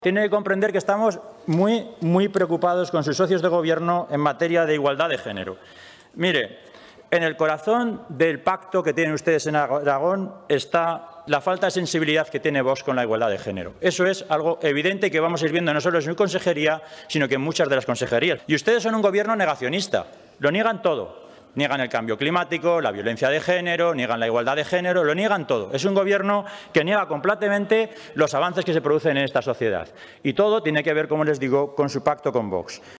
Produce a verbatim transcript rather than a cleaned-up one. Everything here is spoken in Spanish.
Tiene que comprender que estamos muy, muy preocupados con sus socios de gobierno en materia de igualdad de género. Mire, en el corazón del pacto que tienen ustedes en Aragón está la falta de sensibilidad que tiene Vox con la igualdad de género. Eso es algo evidente que vamos a ir viendo no solo en su consejería, sino que en muchas de las consejerías. Y ustedes son un gobierno negacionista, lo niegan todo. Niegan el cambio climático, la violencia de género, niegan la igualdad de género, lo niegan todo. Es un gobierno que niega completamente los avances que se producen en esta sociedad. Y todo tiene que ver, como les digo, con su pacto con Vox.